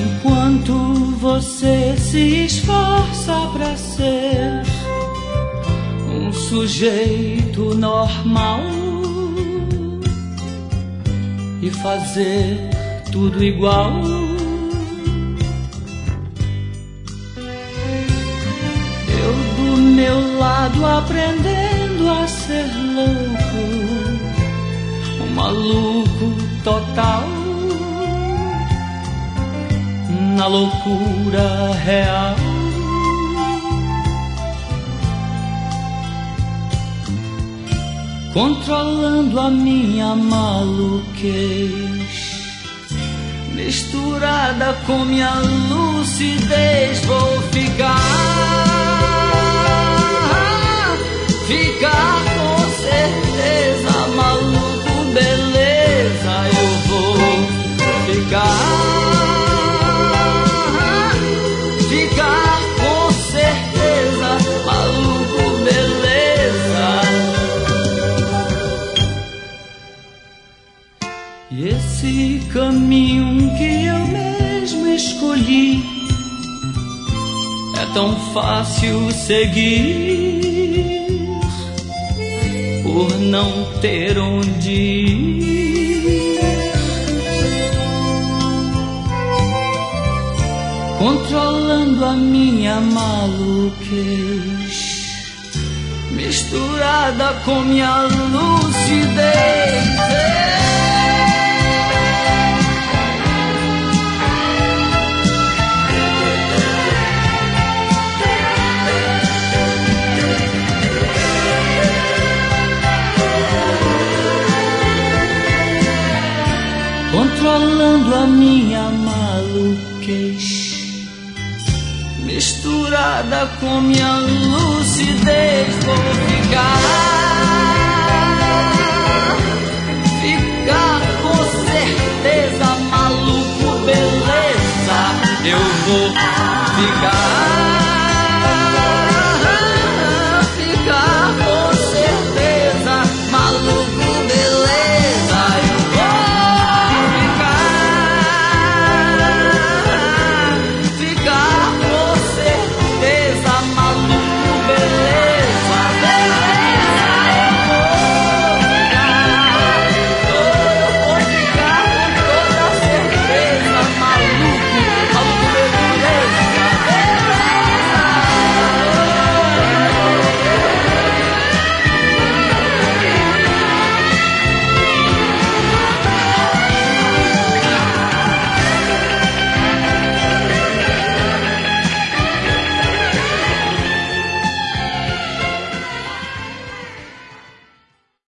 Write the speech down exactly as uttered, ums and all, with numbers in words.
Enquanto você se esforça pra ser um sujeito normal e fazer tudo igual, eu do meu lado aprendendo a ser louco, um maluco total, na loucura real. Controlando a minha maluquez, misturada com minha lucidez, vou ficar, ficar com certeza, maluco, beleza, eu vou ficar, ficar com certeza, maluco, beleza. E esse caminho que eu mesmo escolhi é tão fácil seguir, por não ter onde ir. Controlando a minha maluquez, misturada com minha lucidez. Controlando a minha maluquez, misturada com minha lucidez, vou ficar, ficar com certeza, maluco, beleza, eu vou ficar.